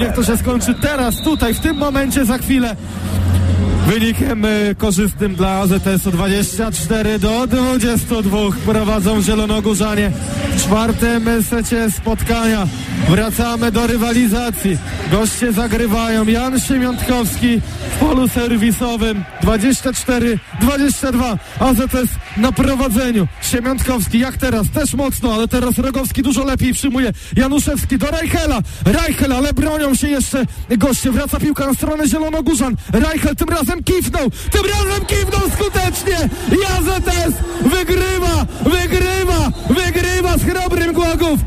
niech to się skończy teraz, tutaj, w tym momencie, za chwilę. Wynikiem korzystnym dla AZS-u 24-22 prowadzą zielonogórzanie w czwartym secie spotkania. Wracamy do rywalizacji. Goście zagrywają. Jan Siemiątkowski w polu serwisowym 24-22. AZS na prowadzeniu. Siemiątkowski jak teraz? Też mocno, ale teraz Rogowski dużo lepiej przyjmuje. Januszewski do Reichela. Reichel, ale bronią się jeszcze goście. Wraca piłka na stronę zielonogórzan. Reichel tym razem kifnął skutecznie i AZS wygrywa z Chrobrym Głogów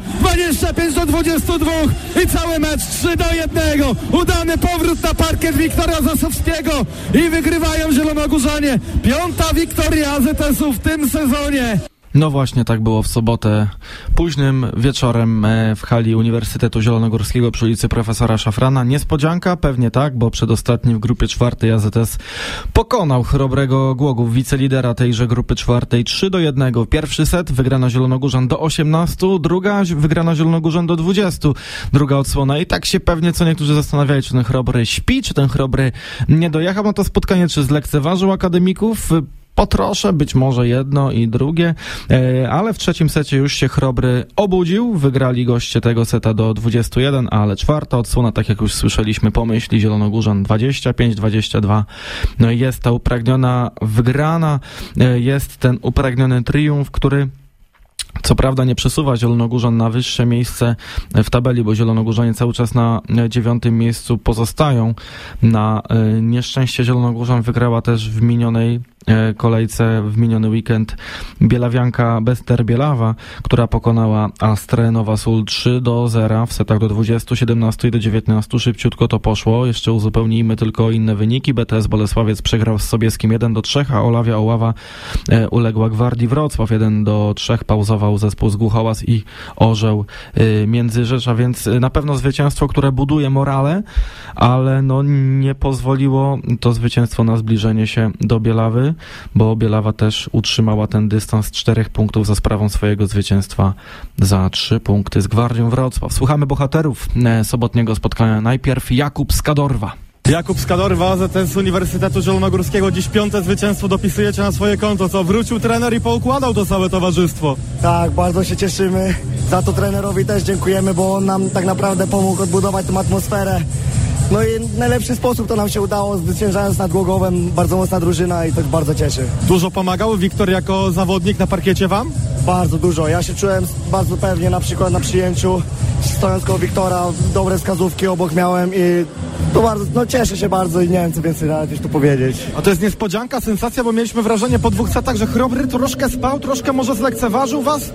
25-22 i cały mecz 3-1. Udany powrót na parkiet Wiktora Zasowskiego i wygrywają zielonogórzanie. 5. wiktoria AZS-u w tym sezonie. No właśnie, tak było w sobotę późnym wieczorem w hali Uniwersytetu Zielonogórskiego przy ulicy Profesora Szafrana. Niespodzianka? Pewnie tak, bo przedostatni w grupie czwartej AZS pokonał Chrobrego Głogów, wicelidera tejże grupy czwartej 3-1. Pierwszy set wygrano Zielonogórzan do 18, druga wygrano Zielonogórzan do 20. Druga odsłona i tak się pewnie co niektórzy zastanawiali, czy ten Chrobry śpi, czy ten Chrobry nie dojechał na to spotkanie, czy zlekceważył akademików. Potroszę, być może jedno i drugie, ale w trzecim secie już się Chrobry obudził, wygrali goście tego seta do 21, ale czwarta odsłona, tak jak już słyszeliśmy, pomyśli Zielonogórzan 25-22. No i jest ta upragniona wygrana, jest ten upragniony triumf, który co prawda nie przesuwa Zielonogórzan na wyższe miejsce w tabeli, bo Zielonogórzanie cały czas na 9. miejscu pozostają. Na nieszczęście Zielonogórzan wygrała też w minionej kolejce, w miniony weekend bielawianka Bester Bielawa, która pokonała Astrę Nowa Sól 3-0 w setach do 20, 17 i do 19. Szybciutko to poszło. Jeszcze uzupełnijmy tylko inne wyniki. BTS Bolesławiec przegrał z Sobieskim 1-3, a Olawia Oława uległa Gwardii Wrocław 1-3. Pauzował zespół z Głuchołaz i Orzeł Międzyrzecz, a więc na pewno zwycięstwo, które buduje morale, ale no nie pozwoliło to zwycięstwo na zbliżenie się do Bielawy, bo Bielawa też utrzymała ten dystans 4 punktów za sprawą swojego zwycięstwa za 3 punkty z Gwardią Wrocław. Słuchamy bohaterów sobotniego spotkania. Najpierw Jakub Skadorwa. Jakub Skadorwa, AZS Uniwersytetu Zielonogórskiego. Dziś 5. zwycięstwo dopisujecie na swoje konto. Co, wrócił trener i poukładał to całe towarzystwo? Tak, bardzo się cieszymy. Za to trenerowi też dziękujemy, bo on nam tak naprawdę pomógł odbudować tę atmosferę. No i w najlepszy sposób to nam się udało, zwyciężając nad Głogowem. Bardzo mocna drużyna i to bardzo cieszy. Dużo pomagał Wiktor jako zawodnik na parkiecie wam? Bardzo dużo. Ja się czułem bardzo pewnie na przykład na przyjęciu, stojąc koło Wiktora, dobre wskazówki obok miałem i to bardzo, no cieszę się bardzo i nie wiem co więcej nawet już tu powiedzieć. A to jest niespodzianka, sensacja, bo mieliśmy wrażenie po 2 setach, że Chrobry troszkę spał, troszkę może zlekceważył was?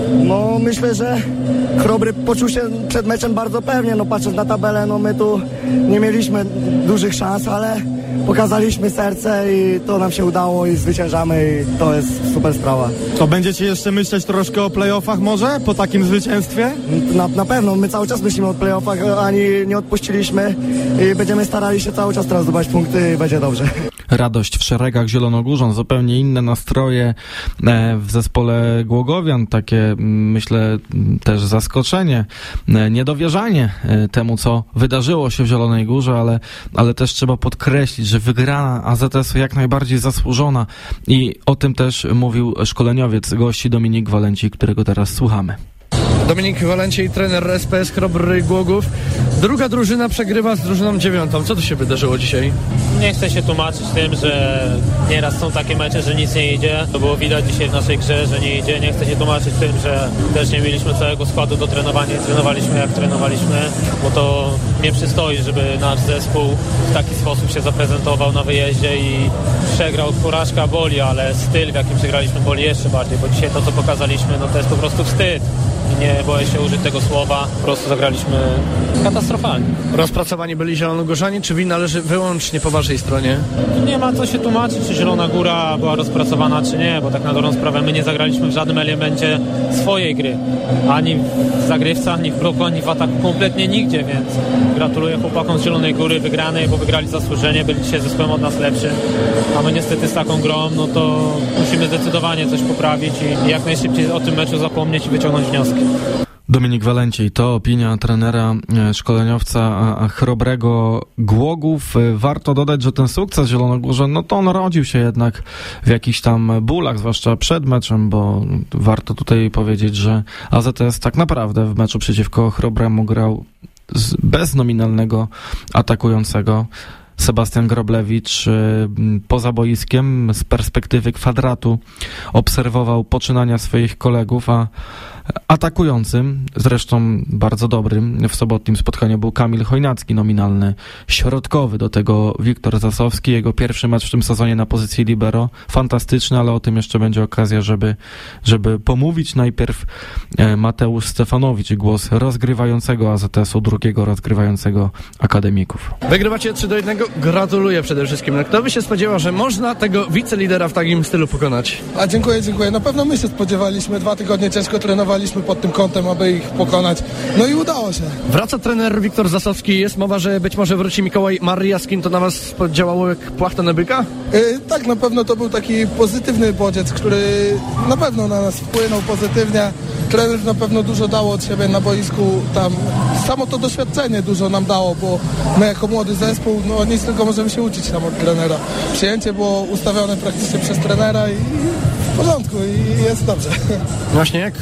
No myślę, że Chrobry poczuł się przed meczem bardzo pewnie, no patrząc na tabelę, no my tu nie mieliśmy dużych szans, ale pokazaliśmy serce i to nam się udało i zwyciężamy i to jest super sprawa. To będziecie jeszcze myśleć troszkę o play-offach może po takim zwycięstwie? Na pewno, my cały czas myślimy o play-offach, ani nie odpuściliśmy i będziemy starali się cały czas teraz zdobywać punkty i będzie dobrze. Radość w szeregach Zielonogórzan, zupełnie inne nastroje w zespole Głogowian, takie myślę też zaskoczenie, niedowierzanie temu, co wydarzyło się w Zielonej Górze, ale też trzeba podkreślić, że wygrana AZS-u jak najbardziej zasłużona i o tym też mówił szkoleniowiec gości Dominik Walencik, którego teraz słuchamy. Dominik Walencik, trener SPS Chrobry Głogów. Druga drużyna przegrywa z drużyną 9. Co tu się wydarzyło dzisiaj? Nie chcę się tłumaczyć tym, że nieraz są takie mecze, że nic nie idzie. To było widać dzisiaj w naszej grze, że nie idzie. Nie chcę się tłumaczyć tym, że też nie mieliśmy całego składu do trenowania i trenowaliśmy jak trenowaliśmy, bo to nie przystoi, żeby nasz zespół w taki sposób się zaprezentował na wyjeździe i przegrał. Porażka boli, ale styl, w jakim przegraliśmy, boli jeszcze bardziej, bo dzisiaj to, co pokazaliśmy, no to jest po prostu wstyd. Nie boję się użyć tego słowa, po prostu zagraliśmy katastrofalnie. Rozpracowani byli Zielonogórzanie, czy wina leży wyłącznie po waszej stronie? Nie ma co się tłumaczyć, czy Zielona Góra była rozpracowana, czy nie, bo tak na dobrą sprawę my nie zagraliśmy w żadnym elemencie swojej gry. Ani w zagrywce, ani w bloku, ani w ataku, kompletnie nigdzie, więc gratuluję chłopakom z Zielonej Góry wygranej, bo wygrali zasłużenie, byli dzisiaj zespołem od nas lepszy, a my niestety z taką grą, no to musimy zdecydowanie coś poprawić i jak najszybciej o tym meczu zapomnieć i wyciągnąć wnioski. Dominik Walenciej, to opinia trenera, szkoleniowca Chrobrego Głogów. Warto dodać, że ten sukces Zielonogórze, no to on rodził się jednak w jakichś tam bólach, zwłaszcza przed meczem, bo warto tutaj powiedzieć, że AZS tak naprawdę w meczu przeciwko Chrobremu grał bez nominalnego atakującego. Sebastian Groblewicz poza boiskiem z perspektywy kwadratu obserwował poczynania swoich kolegów, a atakującym, zresztą bardzo dobrym w sobotnim spotkaniu był Kamil Chojnacki, nominalny środkowy, do tego Wiktor Zasowski, jego pierwszy mecz w tym sezonie na pozycji libero, fantastyczny, ale o tym jeszcze będzie okazja, żeby pomówić. Najpierw Mateusz Stefanowicz, głos rozgrywającego AZS-u, drugiego rozgrywającego Akademików. Wygrywacie 3-1, gratuluję przede wszystkim. Kto by się spodziewał, że można tego wicelidera w takim stylu pokonać? A dziękuję. Na pewno my się spodziewaliśmy, 2 tygodnie ciężko trenowaliśmy pod tym kątem, aby ich pokonać. No i udało się. Wraca trener Wiktor Zasowski. Jest mowa, że być może wróci Mikołaj Mariaskin. To na was działało jak płachta na byka? Tak, na pewno to był taki pozytywny bodziec, który na pewno na nas wpłynął pozytywnie. Trener na pewno dużo dało od siebie na boisku. Tam samo to doświadczenie dużo nam dało, bo my jako młody zespół, no nic tylko możemy się uczyć tam od trenera. Przyjęcie było ustawione praktycznie przez trenera i w porządku i jest dobrze. Właśnie jak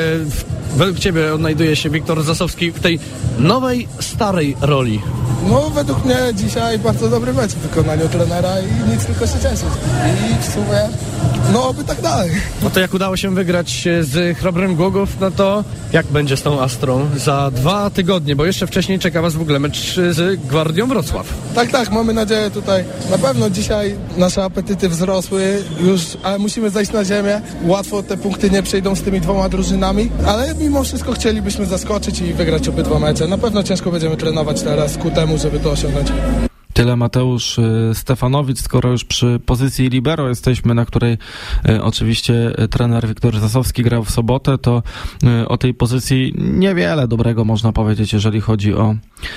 według ciebie odnajduje się Wiktor Zasowski w tej nowej, starej roli? No według mnie dzisiaj bardzo dobry mecz w wykonaniu trenera i nic tylko się cieszyć. I w sumie, no oby tak dalej. No to jak udało się wygrać z Chrobrym Głogów, no to jak będzie z tą Astrą za 2 tygodnie? Bo jeszcze wcześniej czeka was w ogóle mecz z Gwardią Wrocław. Tak, mamy nadzieję tutaj. Na pewno dzisiaj nasze apetyty wzrosły już, ale musimy zejść na ziemię. Łatwo te punkty nie przyjdą z tymi 2 drużynami, ale mimo wszystko chcielibyśmy zaskoczyć i wygrać obydwa mecze. Na pewno ciężko będziemy trenować teraz ku temu, żeby to osiągnąć. Tyle Mateusz Stefanowicz. Skoro już przy pozycji libero jesteśmy, na której oczywiście trener Wiktor Zasowski grał w sobotę, to o tej pozycji niewiele dobrego można powiedzieć, jeżeli chodzi o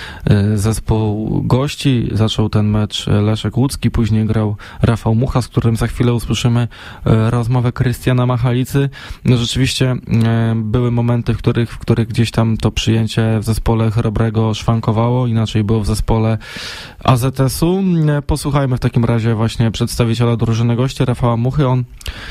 zespół gości. Zaczął ten mecz Leszek Łódzki, później grał Rafał Mucha, z którym za chwilę usłyszymy rozmowę Krystiana Machalicy. No rzeczywiście były momenty, w których gdzieś tam to przyjęcie w zespole Chrobrego szwankowało, inaczej było w zespole AZS-u. Posłuchajmy w takim razie właśnie przedstawiciela drużyny gości, Rafała Muchy. On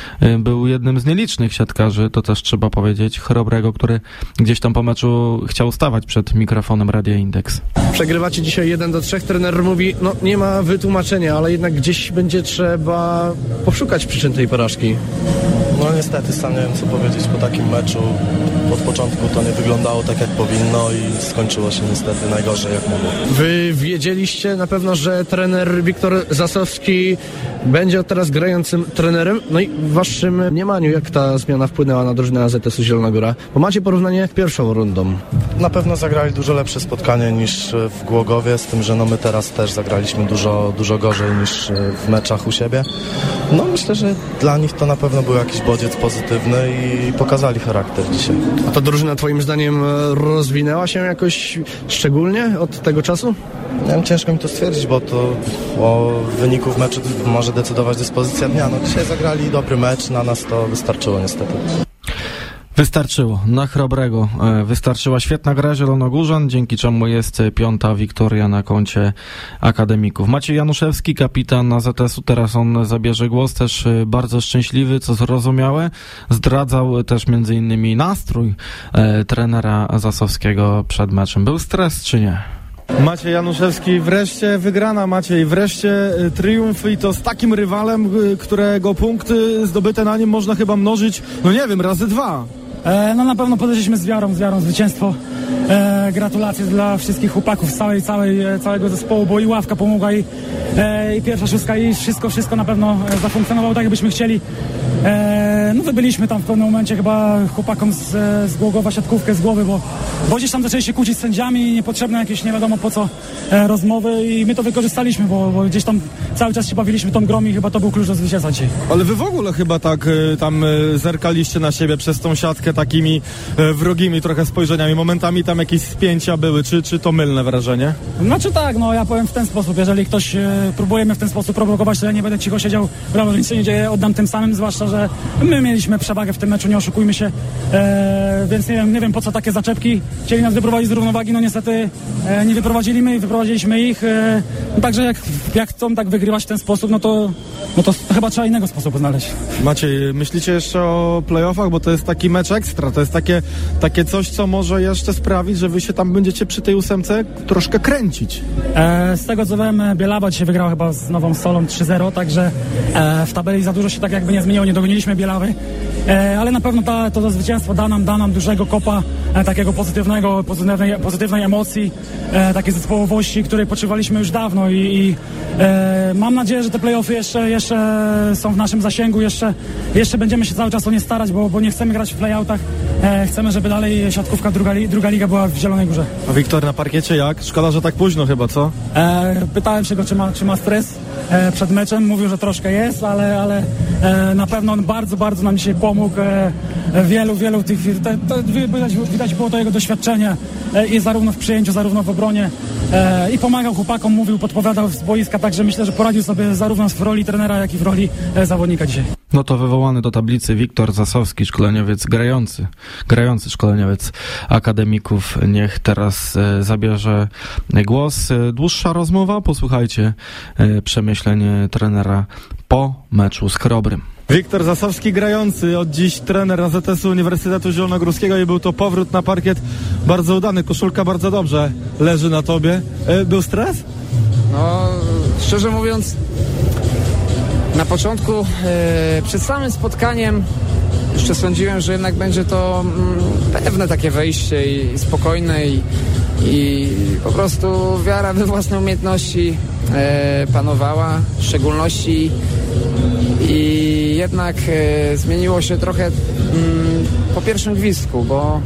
był jednym z nielicznych siatkarzy, to też trzeba powiedzieć, Chrobrego, który gdzieś tam po meczu chciał stawać przed mikrofonem Radia Indeks. Przegrywacie dzisiaj 1-3. Trener mówi, no nie ma wytłumaczenia, ale jednak gdzieś będzie trzeba poszukać przyczyn tej porażki. No niestety, sam nie wiem co powiedzieć po takim meczu. Od początku to nie wyglądało tak jak powinno i skończyło się niestety najgorzej jak mogło. Wy wiedzieliście na pewno, że trener Wiktor Zasowski będzie od teraz grającym trenerem. No i w waszym mniemaniu, jak ta zmiana wpłynęła na drużynę AZS-u Zielona Góra? Bo macie porównanie pierwszą rundą. Na pewno zagrali dużo lepsze spotkanie niż w Głogowie, z tym, że no my teraz też zagraliśmy dużo gorzej niż w meczach u siebie. No myślę, że dla nich to na pewno był jakiś bodziec pozytywny i pokazali charakter dzisiaj. A ta drużyna twoim zdaniem rozwinęła się jakoś szczególnie od tego czasu? Nie wiem, ciężko mi to stwierdzić, bo to o wyniku w meczu może decydować dyspozycja dnia. No dzisiaj zagrali dobry mecz, na nas to wystarczyło niestety. Wystarczyło. Na Chrobrego wystarczyła świetna gra Zielonogórzan, dzięki czemu jest 5. wiktoria na koncie Akademików. Maciej Januszewski, kapitan AZS-u, teraz on zabierze głos, też bardzo szczęśliwy, co zrozumiałe. Zdradzał też między innymi nastrój trenera Zasowskiego przed meczem. Był stres, czy nie? Maciej Januszewski, wreszcie wygrana, Maciej, wreszcie triumf i to z takim rywalem, którego punkty zdobyte na nim można chyba mnożyć, no nie wiem, razy 2. No na pewno podeszliśmy z wiarą zwycięstwo. Gratulacje dla wszystkich chłopaków z całego zespołu, bo i ławka pomogła i pierwsza szóstka i wszystko na pewno zafunkcjonowało tak, jakbyśmy chcieli. No wybyliśmy tam w pewnym momencie chyba chłopakom z Głogowa siatkówkę z głowy, bo gdzieś tam zaczęli się kłócić z sędziami, niepotrzebne jakieś nie wiadomo po co rozmowy i my to wykorzystaliśmy, bo gdzieś tam cały czas się bawiliśmy tą grą i chyba to był klucz do zwycięstwa dzisiaj. Ale wy w ogóle chyba tak tam zerkaliście na siebie przez tą siatkę takimi wrogimi trochę spojrzeniami, momentami tam jakieś spięcia były, czy to mylne wrażenie? Znaczy tak, no ja powiem w ten sposób, jeżeli próbuje mnie w ten sposób prowokować, to ja nie będę cicho siedział, brawo, że nic się nie dzieje, oddam tym samym, zwłaszcza, że my my mieliśmy przewagę w tym meczu, nie oszukujmy się, więc nie wiem po co takie zaczepki. Chcieli nas wyprowadzić z równowagi, no niestety nie wyprowadzili my, wyprowadziliśmy ich. Także jak chcą tak wygrywać w ten sposób, no to chyba trzeba innego sposobu znaleźć. Maciej, myślicie jeszcze o playoffach, bo to jest taki mecz ekstra, to jest takie coś, co może jeszcze sprawić, że wy się tam będziecie przy tej 8 troszkę kręcić. Z tego co wiem, Bielawa dzisiaj wygrała chyba z Nową Solą 3-0, także w tabeli za dużo się tak jakby nie zmieniło, nie dogoniliśmy Bielawy, ale na pewno to zwycięstwo da nam dużego kopa, takiego pozytywnej emocji, takiej zespołowości, której potrzebowaliśmy już dawno i mam nadzieję, że te play-offy jeszcze są w naszym zasięgu, jeszcze będziemy się cały czas o nie starać, bo nie chcemy grać w play-outach, chcemy, żeby dalej siatkówka druga liga była w Zielonej Górze. A Wiktor, na parkiecie jak? Szkoda, że tak późno chyba, co? Pytałem się go, czy ma stres przed meczem, mówił, że troszkę jest, ale na pewno on bardzo, bardzo nam dzisiaj pomógł. Wielu tych, widać było to jego doświadczenie i zarówno w przyjęciu, zarówno w obronie i pomagał chłopakom, mówił, podpowiadał z boiska, także myślę, że poradził sobie zarówno w roli trenera, jak i w roli zawodnika dzisiaj. No to wywołany do tablicy Wiktor Zasowski, szkoleniowiec grający szkoleniowiec akademików. Niech teraz zabierze głos. Dłuższa rozmowa, posłuchajcie przemyśleń trenera po meczu z Chrobrym. Wiktor Zasowski, grający, od dziś trener AZS-u Uniwersytetu Zielonogórskiego i był to powrót na parkiet bardzo udany. Koszulka bardzo dobrze leży na tobie. Był stres? No, szczerze mówiąc, na początku przed samym spotkaniem jeszcze sądziłem, że jednak będzie to pewne takie wejście i spokojne i po prostu wiara we własne umiejętności panowała, w szczególności i jednak zmieniło się trochę po pierwszym gwizdku, bo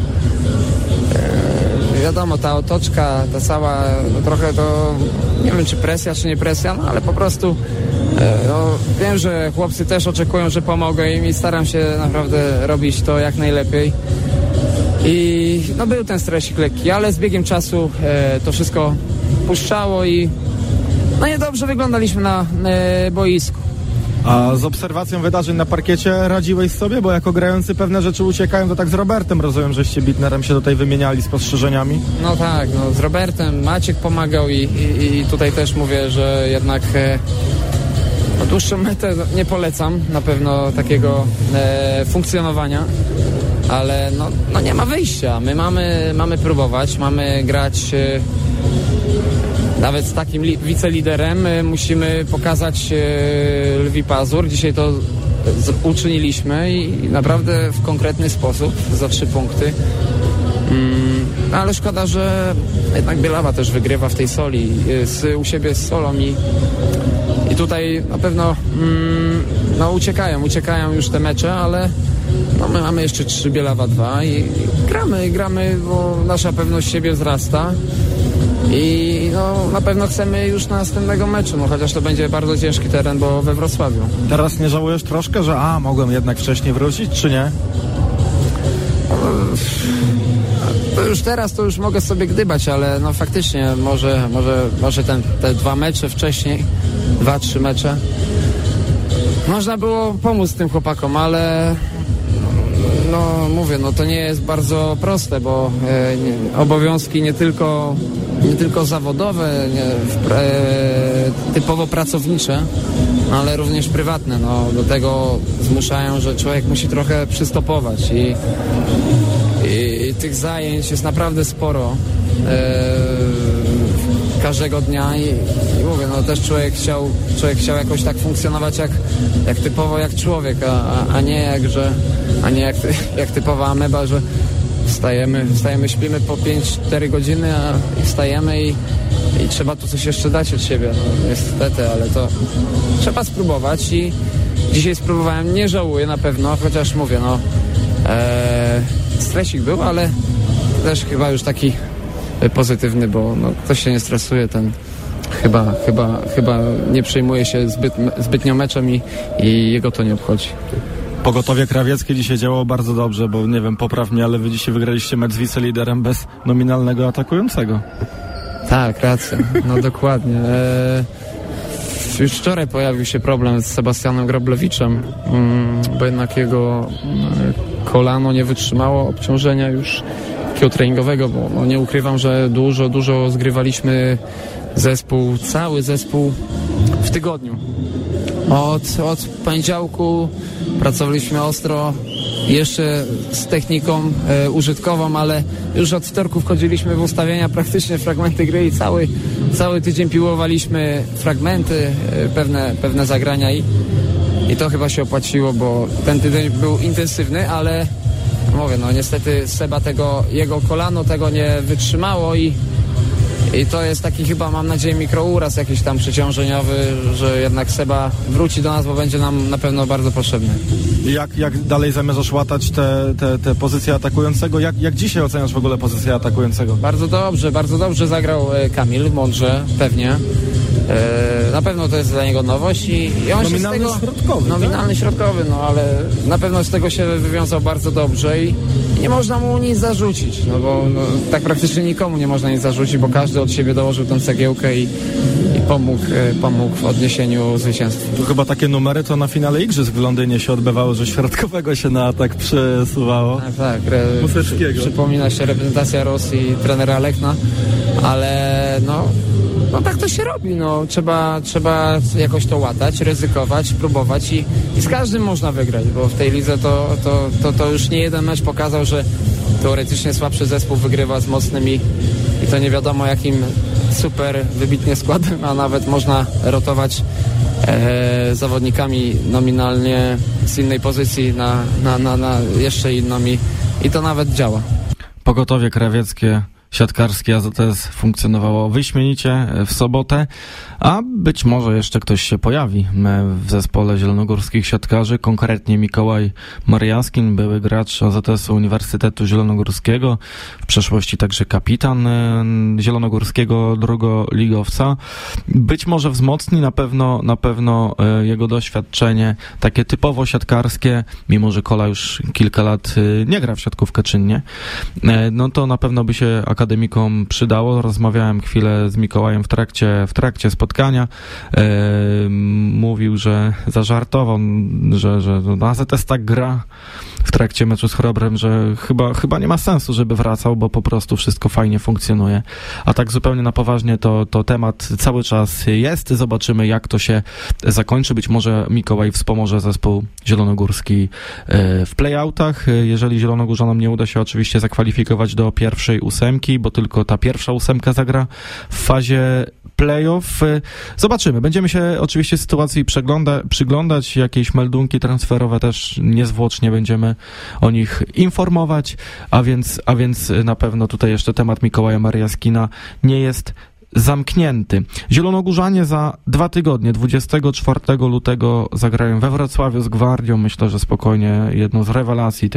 wiadomo, ta otoczka, ta cała, no trochę to, nie wiem czy presja, czy nie presja, no ale po prostu wiem, że chłopcy też oczekują, że pomogę im i staram się naprawdę robić to jak najlepiej. I no był ten stresik lekki, ale z biegiem czasu to wszystko puszczało i no niedobrze wyglądaliśmy na boisku. A z obserwacją wydarzeń na parkiecie radziłeś sobie? Bo jako grający pewne rzeczy uciekają, to tak z Robertem rozumiem, żeście Bitnerem się tutaj wymieniali spostrzeżeniami. No tak, no z Robertem Maciek pomagał i tutaj też mówię, że jednak dłuższą metę nie polecam na pewno takiego funkcjonowania, ale no nie ma wyjścia. My mamy próbować, mamy grać nawet z takim wiceliderem, musimy pokazać lwi pazur. Dzisiaj to uczyniliśmy i naprawdę w konkretny sposób za 3 punkty. Ale szkoda, że jednak Bielawa też wygrywa w tej Soli, u siebie z Solą i tutaj na pewno uciekają już te mecze, ale no my mamy jeszcze 3, Bielawa 2 i gramy, bo nasza pewność siebie wzrasta i no na pewno chcemy już następnego meczu, no chociaż to będzie bardzo ciężki teren, bo we Wrocławiu. Teraz nie żałujesz troszkę, że mogłem jednak wcześniej wrócić, czy nie? To już teraz to już mogę sobie gdybać, ale no faktycznie może te 2 mecze wcześniej, 2-3 mecze można było pomóc tym chłopakom, ale no mówię, no to nie jest bardzo proste, bo obowiązki nie tylko zawodowe, typowo pracownicze, ale również prywatne, no do tego zmuszają, że człowiek musi trochę przystopować i tych zajęć jest naprawdę sporo każdego dnia i mówię, no też człowiek chciał jakoś tak funkcjonować jak typowo jak człowiek, a nie jak typowa ameba, że wstajemy, śpimy po 5-4 godziny, a wstajemy i trzeba tu coś jeszcze dać od siebie, no niestety, ale to trzeba spróbować i dzisiaj spróbowałem, nie żałuję na pewno, chociaż mówię, no stresik był, ale też chyba już taki pozytywny, bo no, ktoś się nie stresuje, ten chyba nie przejmuje się zbytnio meczem i jego to nie obchodzi. Pogotowie krawieckie dzisiaj działało bardzo dobrze, bo nie wiem, popraw mnie, ale wy dzisiaj wygraliście mecz z wiceliderem bez nominalnego atakującego. Tak, racja, no dokładnie. Już wczoraj pojawił się problem z Sebastianem Groblewiczem, bo jednak jego kolano nie wytrzymało obciążenia już takiego treningowego, bo no nie ukrywam, że dużo zgrywaliśmy cały zespół w tygodniu. Od poniedziałku pracowaliśmy ostro, jeszcze z techniką użytkową, ale już od wtorku wchodziliśmy w ustawienia, praktycznie fragmenty gry i cały tydzień piłowaliśmy fragmenty, pewne zagrania i to chyba się opłaciło, bo ten tydzień był intensywny, ale mówię, no niestety Seba jego kolano tego nie wytrzymało i to jest taki chyba, mam nadzieję, mikrouraz jakiś tam przeciążeniowy, że jednak Seba wróci do nas, bo będzie nam na pewno bardzo potrzebny. Jak dalej zamierzasz łatać te pozycje atakującego? Jak dzisiaj oceniasz w ogóle pozycję atakującego? Bardzo dobrze zagrał Kamil, mądrze, pewnie. Na pewno to jest dla niego nowość i on nominalny się z tego... środkowy, nominalny tak? środkowy, no ale na pewno z tego się wywiązał bardzo dobrze i nie można mu nic zarzucić, no bo tak praktycznie nikomu nie można nic zarzucić, bo każdy od siebie dołożył tę cegiełkę i pomógł w odniesieniu zwycięstwa. Tu chyba takie numery to na finale igrzysk w Londynie się odbywało, że środkowego się na atak przesuwało. Tak. Museckiego. Przypomina się reprezentacja Rosji, trenera Lechna, ale no tak to się robi, no trzeba jakoś to łatać, ryzykować, próbować i z każdym można wygrać, bo w tej lidze to już nie jeden mecz pokazał, że teoretycznie słabszy zespół wygrywa z mocnym i to nie wiadomo jakim super wybitnie składem, a nawet można rotować zawodnikami nominalnie z innej pozycji na jeszcze inną i to nawet działa. Pogotowie krawieckie, siatkarskie AZS funkcjonowało wyśmienicie w sobotę, a być może jeszcze ktoś się pojawi w zespole zielonogórskich siatkarzy, konkretnie Mikołaj Mariaskin, były gracz AZS-u Uniwersytetu Zielonogórskiego, w przeszłości także kapitan zielonogórskiego drugoligowca. Być może wzmocni na pewno jego doświadczenie takie typowo siatkarskie, mimo że Kola już kilka lat nie gra w siatkówkę czynnie, no to na pewno by się akademikom przydało. Rozmawiałem chwilę z Mikołajem w trakcie spotkania. Mówił, że zażartował, że AZS tak gra w trakcie meczu z Chrobrem, że chyba nie ma sensu, żeby wracał, bo po prostu wszystko fajnie funkcjonuje. A tak zupełnie na poważnie to temat cały czas jest. Zobaczymy, jak to się zakończy. Być może Mikołaj wspomoże zespół zielonogórski w playoutach. Jeżeli zielonogórzanom nie uda się oczywiście zakwalifikować do pierwszej ósemki, bo tylko ta pierwsza ósemka zagra w fazie playoff. Zobaczymy. Będziemy się oczywiście sytuacji przyglądać. Jakieś meldunki transferowe też niezwłocznie będziemy o nich informować, a więc na pewno tutaj jeszcze temat Mikołaja Mariaskina nie jest zamknięty. Zielonogórzanie za 2 tygodnie, 24 lutego zagrają we Wrocławiu z Gwardią. Myślę, że spokojnie jedną z rewelacji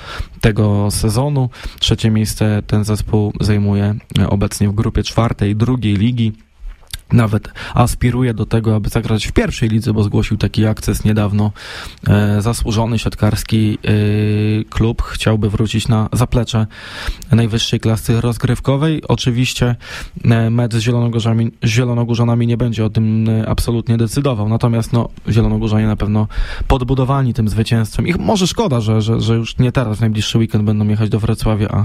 tego sezonu. 3. miejsce ten zespół zajmuje obecnie w grupie 4. drugiej ligi. Nawet aspiruje do tego, aby zagrać w pierwszej lidze, bo zgłosił taki akces niedawno. Zasłużony siatkarski klub chciałby wrócić na zaplecze najwyższej klasy rozgrywkowej. Oczywiście mecz z Zielonogórzanami nie będzie o tym absolutnie decydował, natomiast Zielonogórzanie na pewno podbudowani tym zwycięstwem. I może szkoda, że już nie teraz, w najbliższy weekend będą jechać do Wrocławia, a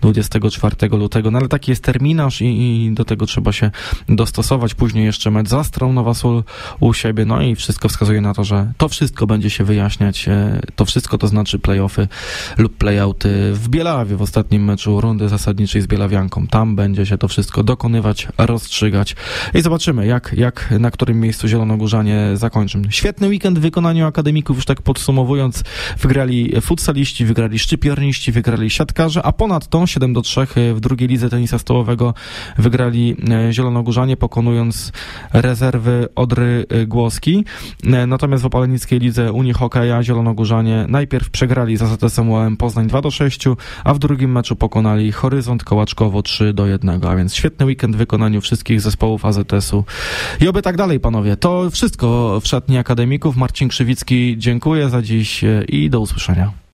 24 lutego. No ale taki jest terminarz i do tego trzeba się dostosować. Później jeszcze mecz z Astrą Nowa Sól u siebie, no i wszystko wskazuje na to, że to wszystko będzie się wyjaśniać, to wszystko to znaczy play-offy lub play-outy w Bielawie w ostatnim meczu rundy zasadniczej z Bielawianką. Tam będzie się to wszystko dokonywać, rozstrzygać i zobaczymy, jak na którym miejscu Zielonogórzanie zakończą. Świetny weekend w wykonaniu akademików, już tak podsumowując, wygrali futsaliści, wygrali szczypiorniści, wygrali siatkarze, a ponadto 7-3 w drugiej lidze tenisa stołowego wygrali Zielonogórzanie, pokonując rezerwy Odry Głoski. Natomiast w Opalennickiej lidze Unii Hokeja Zielonogórzanie najpierw przegrali z AZS-em UAM Poznań 2-6, a w drugim meczu pokonali Horyzont Kołaczkowo 3-1. A więc świetny weekend w wykonaniu wszystkich zespołów AZS-u. I oby tak dalej, panowie. To wszystko w szatni akademików. Marcin Krzywicki, dziękuję za dziś i do usłyszenia.